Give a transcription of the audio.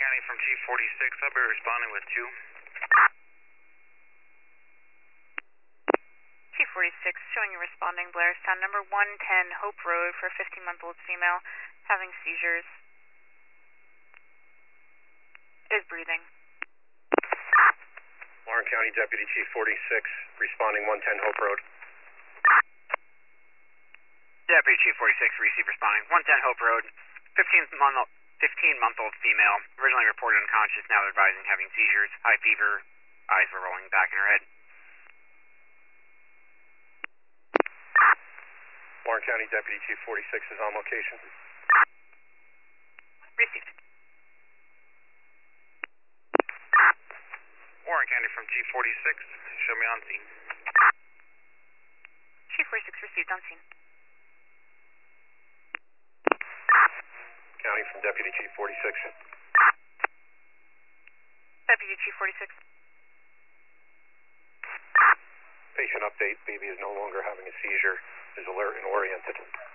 County from Chief 46. I'll be responding with 2. Chief 46, showing you responding Blairstown, number 110 Hope Road for a 15-month-old female having seizures. Is breathing. Warren County Deputy Chief 46, responding 110 Hope Road. Deputy Chief 46, receive responding 110 Hope Road, 15-month-old female, originally reported unconscious, now they're advising having seizures, high fever, eyes were rolling back in her head. Warren County Deputy Chief 46 is on location. Received. Warren County from Chief 46, show me on scene. Chief 46 received on scene. County from Deputy Chief 46. Deputy Chief 46. Patient update, baby is no longer having a seizure, is alert and oriented.